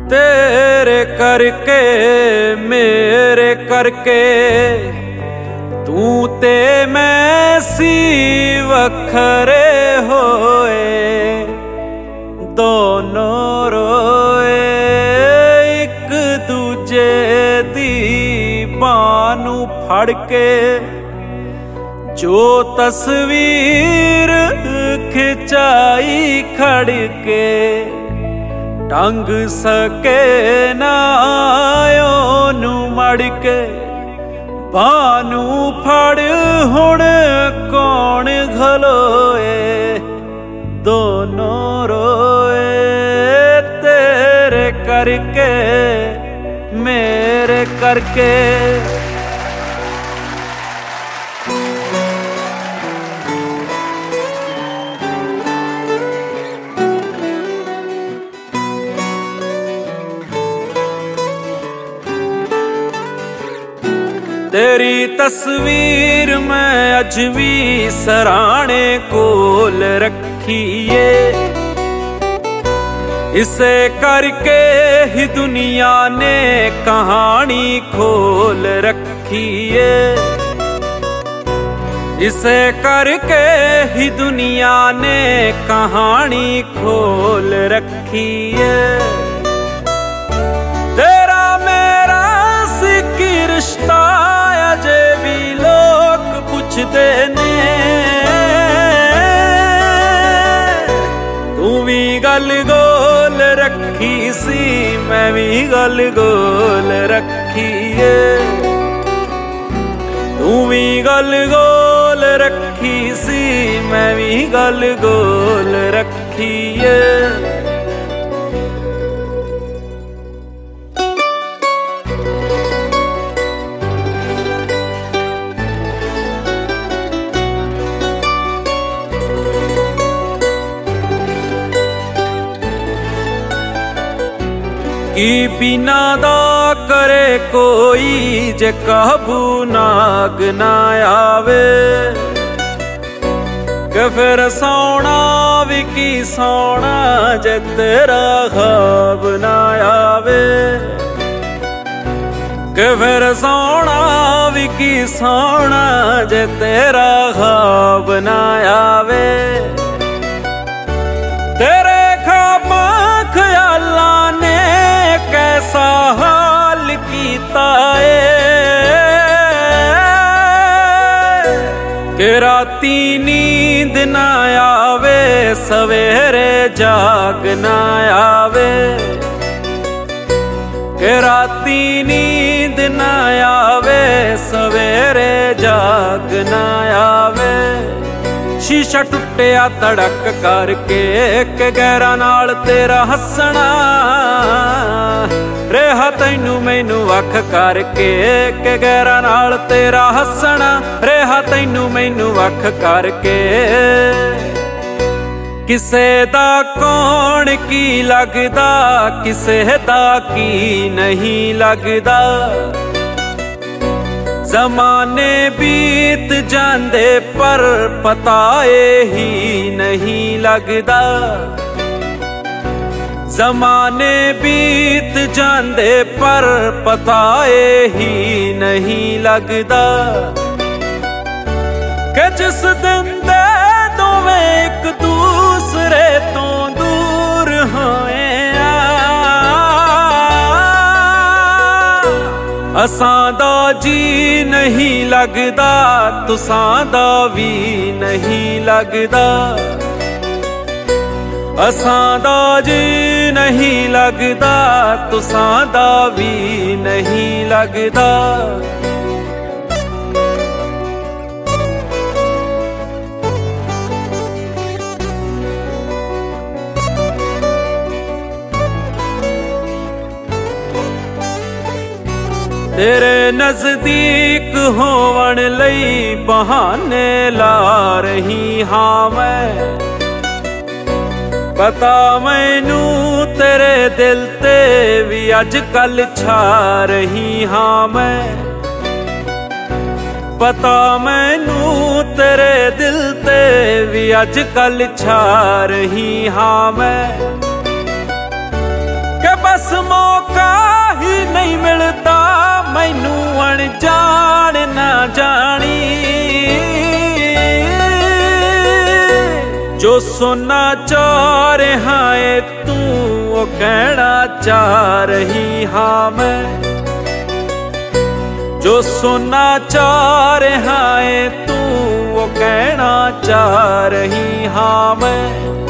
तेरे करके मेरे करके तू ते मैं सी वखरे होए, दोनों रोए एक दूजे दी बांह नूं फड़ के। जो तस्वीर खिंचाई खड़ के ढंग सके ना ओनू मड़ के। बानू फड़ हुण कौन घलोए, दोनों रोए तेरे करके मेरे करके। तेरी तस्वीर मैं अज भी सराणे कोल रखीए, इसे करके ही दुनिया ने कहानी खोल रखीए। इसे करके ही दुनिया ने कहानी खोल रखीए। तेरा मेरा सिक्की रिश्ता अजे भी लोग पुछदे ने, तू भी गल गोल रखी सी मैं भी गल गोल रखीए। तू भी गल गोल रखी सी मैं भी गल गोल रखीए। की बिना दा करे कोई जे काबू नाग ना आवे, के फिर सोना भी की सोना जे तेरा ख्वाब ना आवे। के फिर सोना भी की सोना जे तेरा ख्वाब ना आवे। तेरे ख्वाबा ख्याला ने कैसा हाल कीता है, कि राती नींद ना आवे सवेरे जाग ना आवे। कि राती नींद ना आवे सवेरे जाग ना आवे। शीशा टुटिया तड़क करके के गैरा नाल तेरा हसना, रेहा तैनू मैनू वख करके के गैरा नाल तेरा हसना। रेहा तैनू मैनू वख करके किसे दा कौन की लगदा, किसे दा की नहीं लगदा। ज़माने बीत जांदे पर पता ही नहीं लगदा। ज़माने बीत जांदे पर पता ही नहीं लगदा। कि जिस दिन दे दोवें एक दूसरे तो दूर होए, असां दा जी नहीं लगदा तुसां दा भी नहीं लगदा। असां दा जी नहीं लगदा तुसां दा भी नहीं लगदा। तेरे नजदीक होवन लई बहाने ला रही हाँ मैं। पता मैनू तेरे दिल ते भी अज कल छा रही हाँ मैं। पता मैनू तेरे दिल ते भी अज कल छा रही हाँ मैं। के बस नहीं मिलता मैनू अनजान ना जानी। जो सुनना चाह रहा है तू वो कहना चाह रही हाँ मैं। जो सुनना चाह रहा है तू वो कहना चाह रही हाँ मैं।